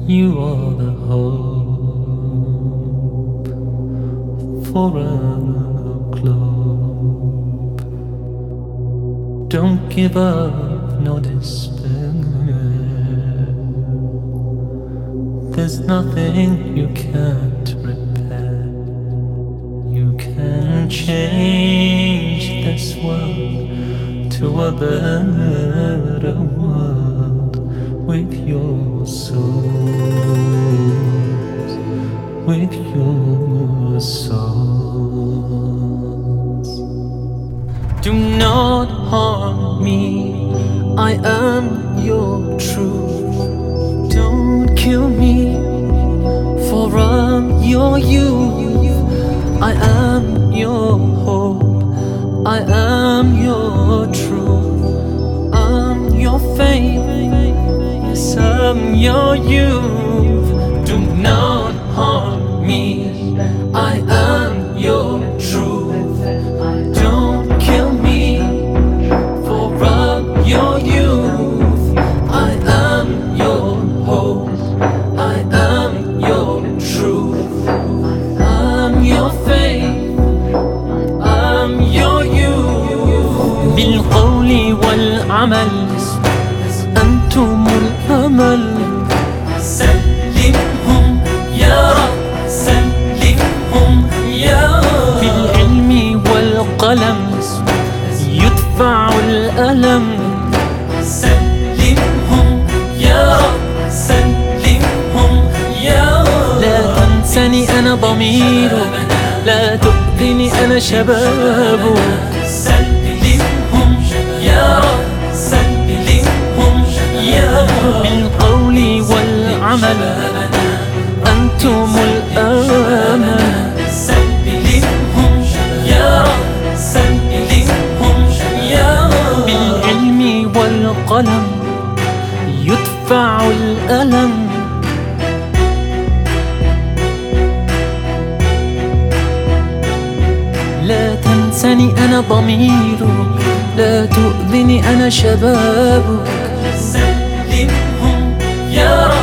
You are the hope for a globe. Don't give up, no despair. There's nothing you can't repair. You can change this world to a better world with your souls, with your souls. Do not harm me, I am your truth. Don't kill me, for I'm your youth. I am your hope, I am your truth. I'm your faith, yes, I'm your youth. Do not harm me, I am your truth. Don't kill me, for I'm your youth. I am your hope, I am your truth. I'm your faith, I'm your youth. بالقول والعمل أنتم الأمل. سلمهم يا رب، سلمهم يا رب. بالعلم والقلم يدفع الألم. سلمهم يا رب، سلمهم يا رب. لا تنسني أنا ضميرك، لا تؤذني أنا شبابك. سلمهم يا رب، سلمهم يا رب. بالقول والعمل أنتم الأمل. سلمهم يا رب، سلمهم يا رب. بالعلم والقلم يدفع الألم. لا تنسني أنا ضميرك، لا تؤذني أنا شبابك. سلمهم يا رب.